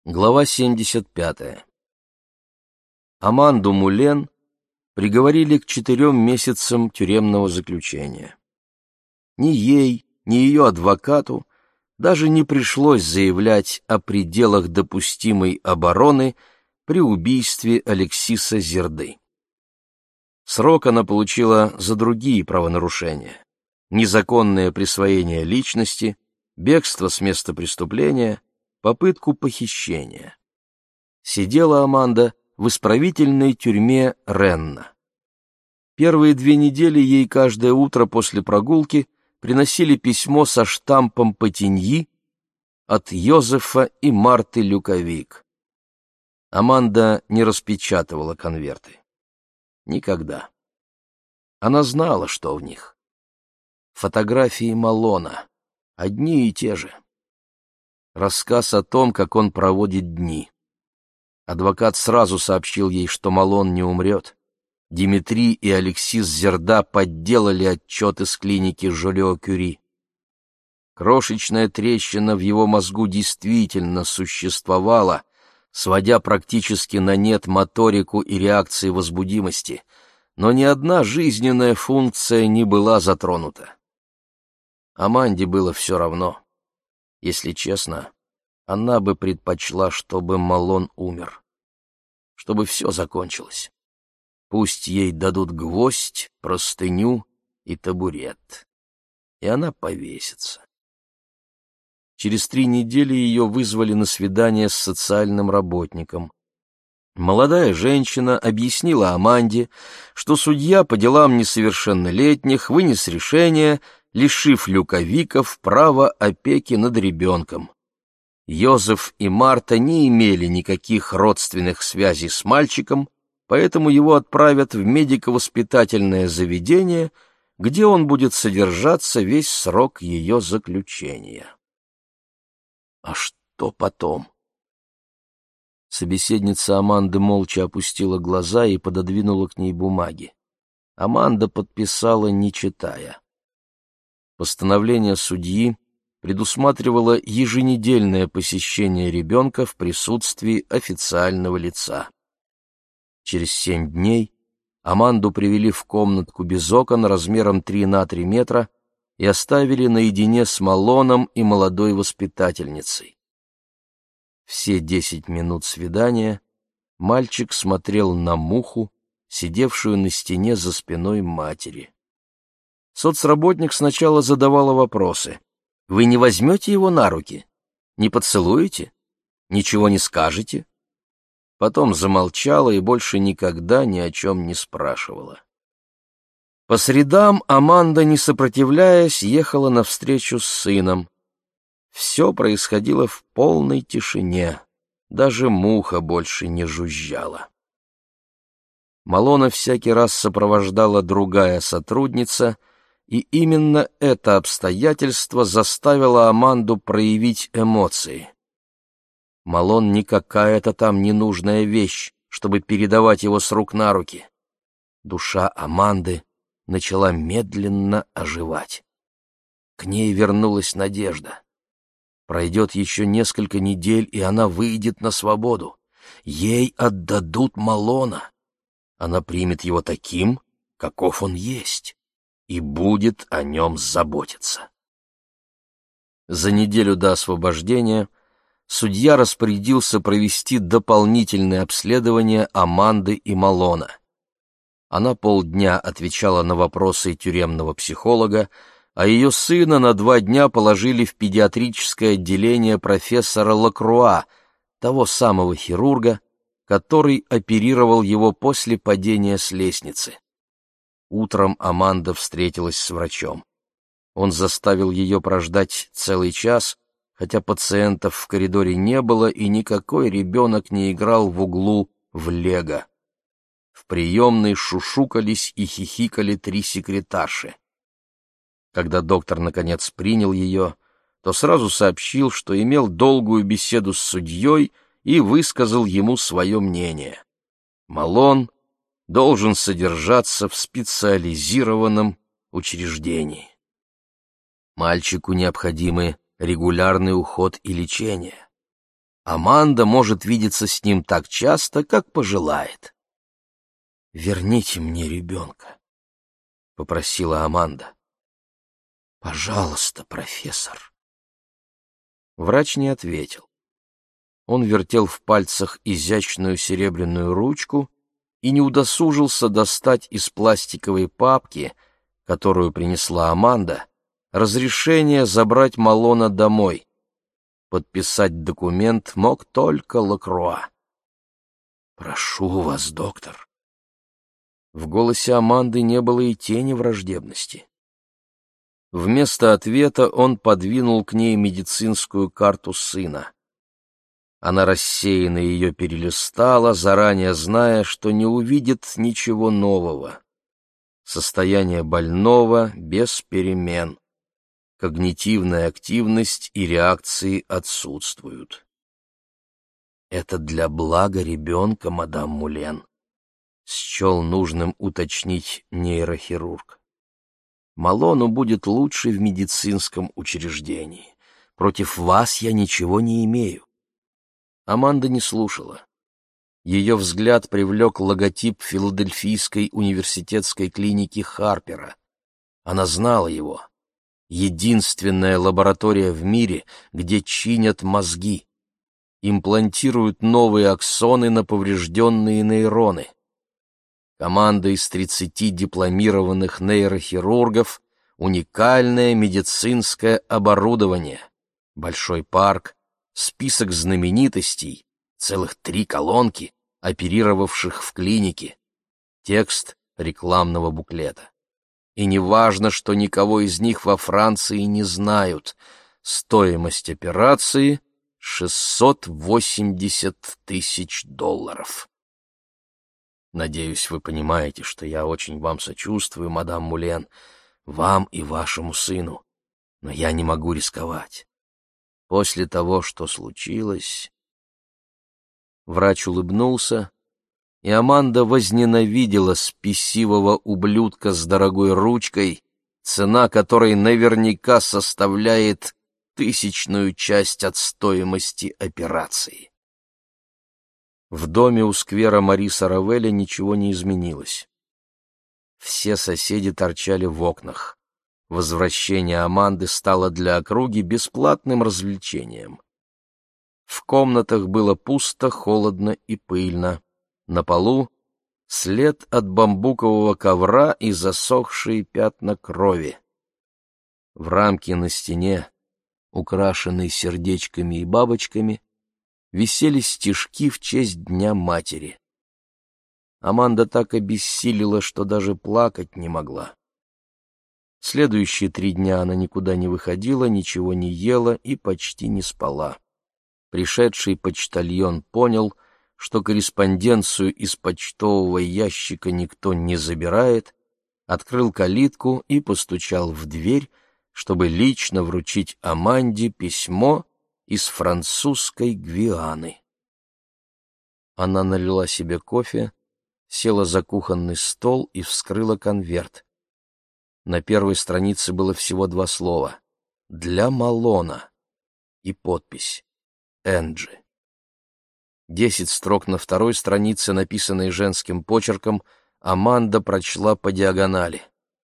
Глава 75. Аманду Мулен приговорили к 4 месяцам тюремного заключения. Ни ей, ни ее адвокату даже не пришлось заявлять о пределах допустимой обороны при убийстве Алексиса Зерды. Срок она получила за другие правонарушения: незаконное присвоение личности, бегство с места преступления, попытку похищения. Сидела Аманда в исправительной тюрьме Ренна. Первые 2 недели ей каждое утро после прогулки приносили письмо со штампом Потиньи от Йозефа и Марты Люковик. Аманда не распечатывала конверты. Никогда. Она знала, что в них. Фотографии Малона, одни и те же. Рассказ о том, как он проводит дни. Адвокат сразу сообщил ей, что Малон не умрет. Димитри и Алексис Зерда подделали отчеты с клиники Жолио-Кюри. Крошечная трещина в его мозгу действительно существовала, сводя практически на нет моторику и реакции возбудимости, но ни одна жизненная функция не была затронута. Аманде было все равно. Если честно, она бы предпочла, чтобы Малон умер, чтобы все закончилось. Пусть ей дадут гвоздь, простыню и табурет, и она повесится. Через 3 недели ее вызвали на свидание с социальным работником. Молодая женщина объяснила Аманде, что судья по делам несовершеннолетних вынес решение, лишив Люковиков права опеки над ребенком. Йозеф и Марта не имели никаких родственных связей с мальчиком, поэтому его отправят в медико-воспитательное заведение, где он будет содержаться весь срок ее заключения. А что потом? Собеседница Аманды молча опустила глаза и пододвинула к ней бумаги. Аманда подписала, не читая. Постановление судьи предусматривало еженедельное посещение ребенка в присутствии официального лица. Через 7 дней Аманду привели в комнатку без окон размером 3 на 3 метра и оставили наедине с Малоном и молодой воспитательницей. Все 10 минут свидания мальчик смотрел на муху, сидевшую на стене за спиной матери. Соцработник сначала задавала вопросы. «Вы не возьмете его на руки? Не поцелуете? Ничего не скажете?» Потом замолчала и больше никогда ни о чем не спрашивала. По средам Аманда, не сопротивляясь, ехала навстречу с сыном. Все происходило в полной тишине, даже муха больше не жужжала. Малона всякий раз сопровождала другая сотрудница, и именно это обстоятельство заставило Аманду проявить эмоции. Малон не какая-то там ненужная вещь, чтобы передавать его с рук на руки. Душа Аманды начала медленно оживать. К ней вернулась надежда. Пройдет еще несколько недель, и она выйдет на свободу. Ей отдадут Малона. Она примет его таким, каков он есть, и будет о нем заботиться. За неделю до освобождения судья распорядился провести дополнительное обследование Аманды и Малона. Она полдня отвечала на вопросы тюремного психолога, а ее сына на 2 дня положили в педиатрическое отделение профессора Лакруа, того самого хирурга, который оперировал его после падения с лестницы. Утром Аманда встретилась с врачом. Он заставил ее прождать целый час, хотя пациентов в коридоре не было и никакой ребенок не играл в углу в лего. В приемной шушукались и хихикали 3 секретарши. Когда доктор наконец принял ее, то сразу сообщил, что имел долгую беседу с судьей и высказал ему свое мнение. Малон должен содержаться в специализированном учреждении. Мальчику необходимы регулярный уход и лечение. Аманда может видеться с ним так часто, как пожелает. «Верните мне ребенка», — попросила Аманда. «Пожалуйста, профессор». Врач не ответил. Он вертел в пальцах изящную серебряную ручку и не удосужился достать из пластиковой папки, которую принесла Аманда, разрешение забрать Малона домой. Подписать документ мог только Лакруа. «Прошу вас, доктор». В голосе Аманды не было и тени враждебности. Вместо ответа он подвинул к ней медицинскую карту сына. Она рассеянно ее перелистала, заранее зная, что не увидит ничего нового. Состояние больного без перемен. Когнитивная активность и реакции отсутствуют. «Это для блага ребенка, мадам Мулен», — счел нужным уточнить нейрохирург. «Малону будет лучше в медицинском учреждении. Против вас я ничего не имею». Аманда не слушала. Ее взгляд привлек логотип Филадельфийской университетской клиники Харпера. Она знала его. Единственная лаборатория в мире, где чинят мозги. Имплантируют новые аксоны на поврежденные нейроны. Команда из 30 дипломированных нейрохирургов, уникальное медицинское оборудование, большой парк, список знаменитостей, целых 3 колонки, оперировавших в клинике, текст рекламного буклета. И не важно, что никого из них во Франции не знают. Стоимость операции — $680 тысяч. Надеюсь, вы понимаете, что я очень вам сочувствую, мадам Мулен, вам и вашему сыну, но я не могу рисковать. После того, что случилось...» Врач улыбнулся, и Аманда возненавидела спесивого ублюдка с дорогой ручкой, цена которой наверняка составляет 1000-ю часть от стоимости операции. В доме у сквера Мариса Равеля ничего не изменилось. Все соседи торчали в окнах. Возвращение Аманды стало для округи бесплатным развлечением. В комнатах было пусто, холодно и пыльно. На полу след от бамбукового ковра и засохшие пятна крови. В рамке на стене, украшенной сердечками и бабочками, висели стишки в честь Дня матери. Аманда так обессилила, что даже плакать не могла. Следующие 3 дня она никуда не выходила, ничего не ела и почти не спала. Пришедший почтальон понял, что корреспонденцию из почтового ящика никто не забирает, открыл калитку и постучал в дверь, чтобы лично вручить Аманде письмо из французской Гвианы. Она налила себе кофе, села за кухонный стол и вскрыла конверт. На первой странице было всего 2 слова: «Для Малона» и подпись «Энджи». 10 строк на второй странице, написанные женским почерком, Аманда прочла по диагонали.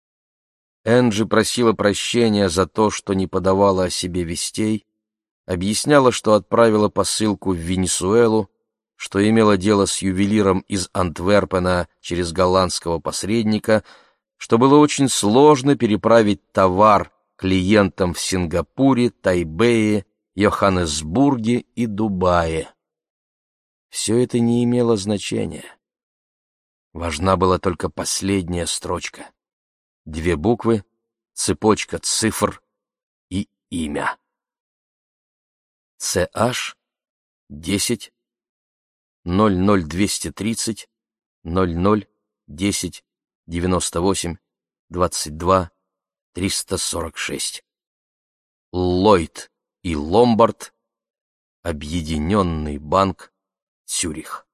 Энджи просила прощения за то, что не подавала о себе вестей, объясняла, что отправила посылку в Венесуэлу, что имела дело с ювелиром из Антверпена через голландского посредника, что было очень сложно переправить товар клиентам в Сингапуре, Тайбэе, Йоханнесбурге и Дубае. Все это не имело значения. Важна была только последняя строчка. 2 буквы, цепочка цифр и имя. CH 10 00230 00 10 98 22 346. Ллойд и Ломбард. Объединенный банк. Цюрих.